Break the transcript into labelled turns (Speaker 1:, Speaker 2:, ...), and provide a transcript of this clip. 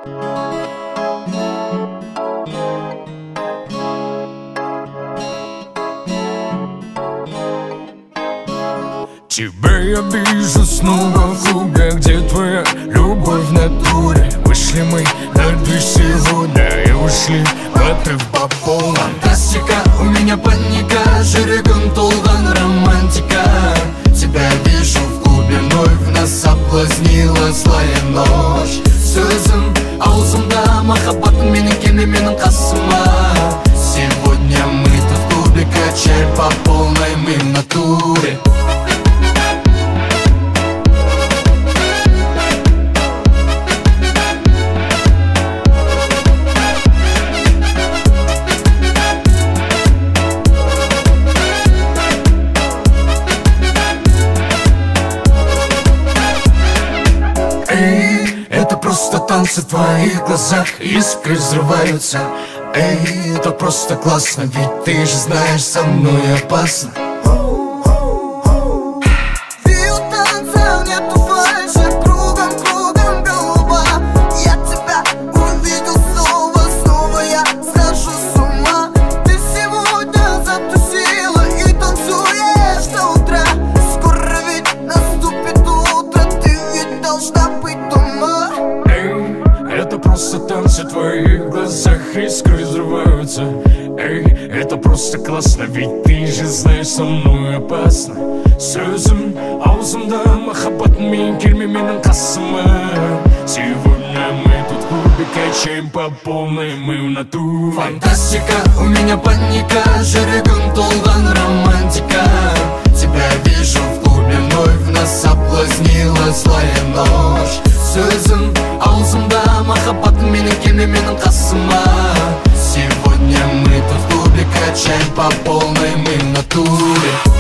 Speaker 1: Тебя я вижу снова в клубе, где твоя любовь в натуре. Вышли мы на дверь сегодня и ушли в отрыв по полной.
Speaker 2: Фантастика, у меня паника, жүрегім толған романтика. Тебя вижу в клубе, вновь нас соблазнила злая ночь. Сөзім аузымда, махаббатым менің келме менің қасыма. Сегодня мы тут в клубе, качаем по полной, мы в натуре. Эй, это просто танцы в твоих глазах, искры взрываются. Эй, это просто классно, ведь ты же знаешь, со мной опасно.
Speaker 1: Это просто танцы в твоих глазах, искры взрываются. Эй, это просто классно, ведь ты же знаешь, со мной опасно. Сөзім аузымда, махаббатым келме менің қасыма. Сегодня мы тут в клубе, качаем по полной, мы в натуре.
Speaker 2: Фантастика, у меня паника, жүрегім толған романтика. Тебя вижу в клубе, вновь нас соблазнила злая ночь. Сөзім аузымда, махаббатым келме менің қасыма. Сегодня мы тут в клубе, качаем по полной, мы в натуре.